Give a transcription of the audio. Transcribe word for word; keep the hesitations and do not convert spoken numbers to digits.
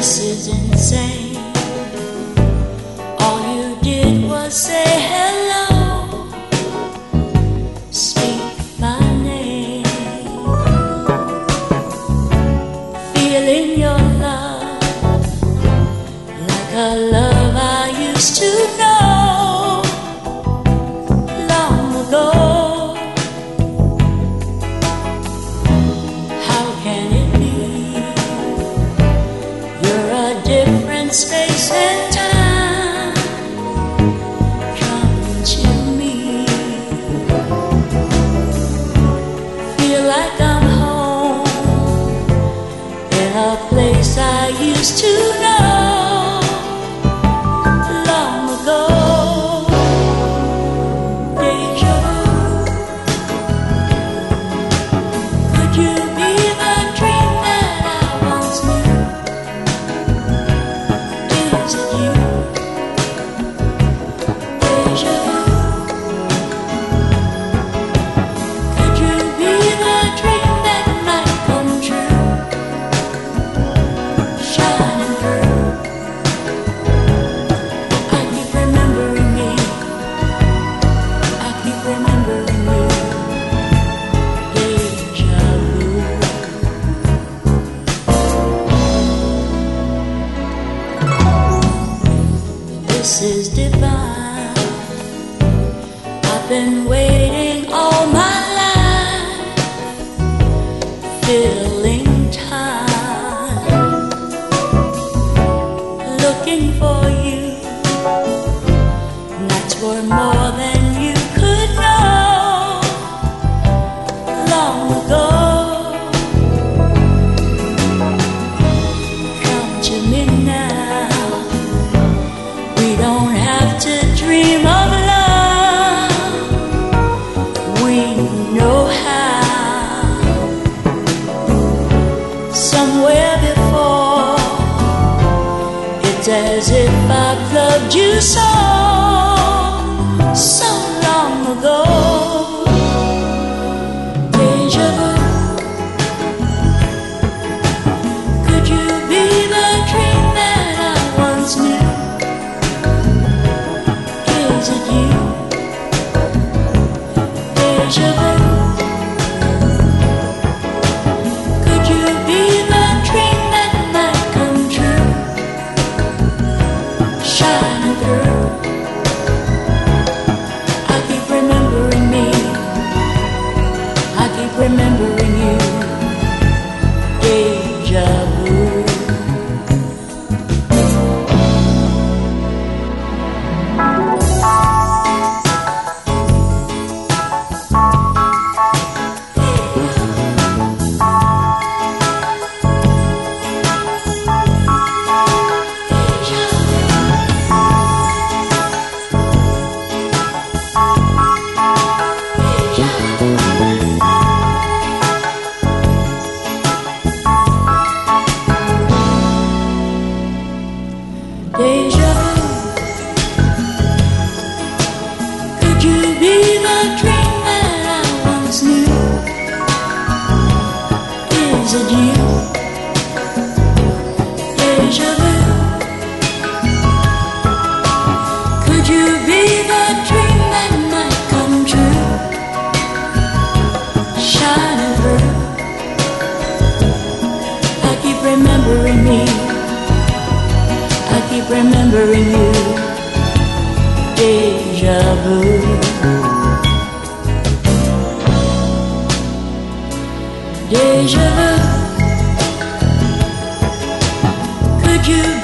This is insane. All you did was say hello, speak my name, feeling your love like a love I used to know long ago. How can it be? You're a different space and time. Come to me. Feel like I'm home in a place I used to know long ago. Deja vu. Could you be the dream that I once knew? Is it you? Deja vu. Could you be the dream that might come true? Shining through. I keep remembering me. I keep remembering you. Deja vu. This is divine. I've been waiting all my life, filling time, looking for you. Nights were more than you could know long ago. Come to me now. We don't have to dream of love. We know how. Somewhere before, it's as if I've loved you so, so long ago. Deja vu. Could you be the dream that I once knew? Is it you? Deja vu. Could you be the dream that might come true? Shining through. I keep remembering me. I keep remembering you. Deja vu. Deja vu. Could you be the dream that I once knew? Is it you? Deja vu. Could you be the dream that might come true? Shining through. I keep remembering me. I keep remembering you. Deja vu. Deja vu. Could you